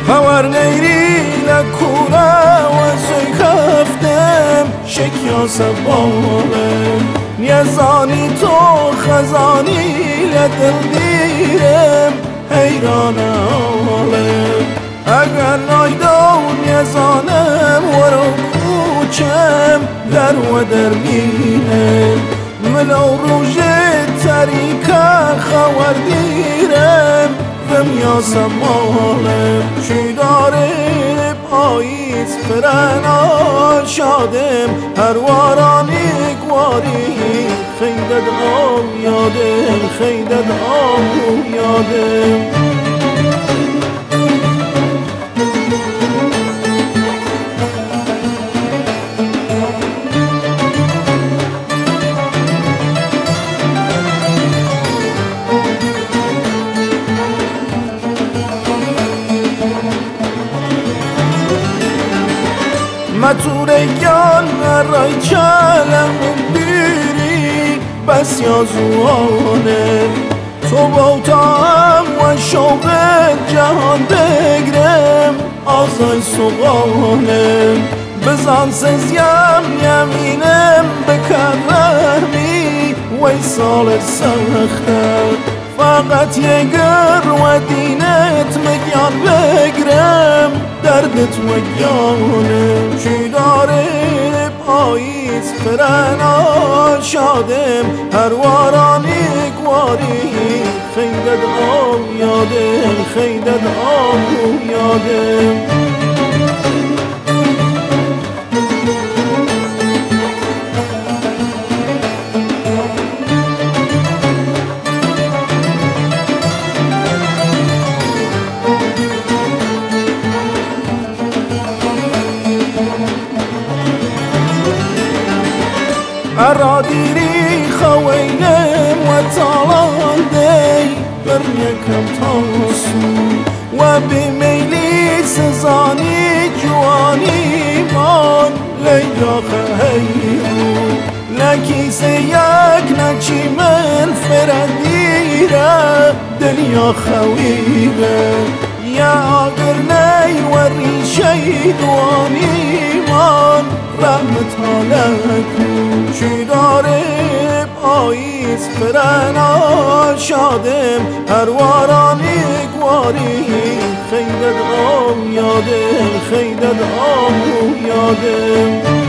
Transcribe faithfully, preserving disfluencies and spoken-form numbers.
هور غیری لکوره و زوی خفتم شکیا سبالم نیزانی تو خزانی لدل دیرم حیران حالم اگر نایدو نیزانم ورو کوچم در و در بینم ملو روژ تریکه خوار دیرم دنیا سمالم چی داره پاییز فرنا شادم هر وارانی گواری خیدد آم یادم خیدد آم یادم متورگان رای چلم بیری بس یازوانه تو باوتم و شوق جهان بگرم آزای سوغانه بزن سزیم یمینم بکرمی وی سال سخته فقط یگر و دینت مگیان بگرم دردت و گیانم چی داره پاییز فرنا شادم هر وارانی گواری خیدد آم یادم خیدد آم یادم ارادیری خوینم و تالان دی بر یکم تاسو و بمیلی سزانی جوانی من لیلا خیرو لکیسه یک نچی من فردیره دنیا خویره یا آگر نی و ریشه دوانی من رحمت حالکو چی داره پاییز فرنا شادم هر وارانی گواری خیدد آم یادم خیدد آم یادم